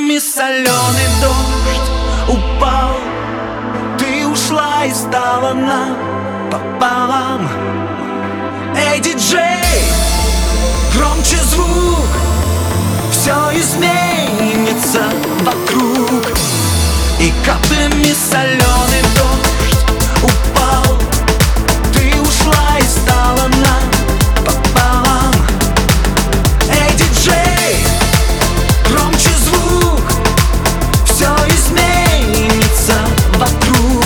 каплями соленый дождь упал. Ты ушла и стала нам пополам. Эй, диджей, громче звук, все изменится вокруг. И каплями соленый дождь упал. Ты ушла и стала нам пополам. Эй, диджей, громче звук, все изменится вокруг.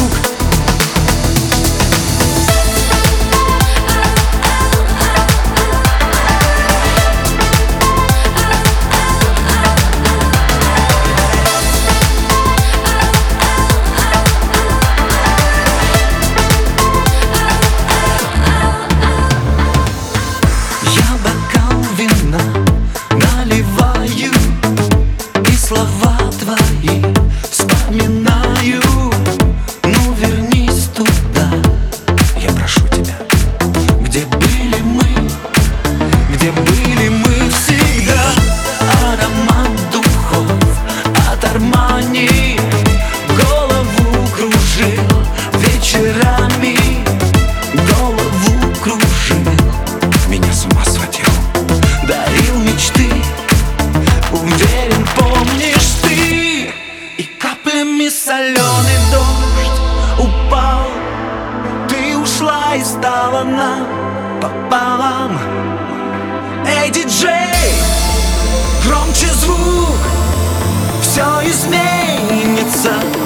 Наливаю и слова твои вспоминаю. Ну вернись туда, я прошу тебя, где были мы всегда. Аромат духов от Армани голову кружил вечерами, голову кружил, меня с ума сводил, дарил мечты, уверен, помнишь ты. И каплями соленый дождь упал. Ты ушла и стала нам пополам. Эй, диджей, громче звук, все изменится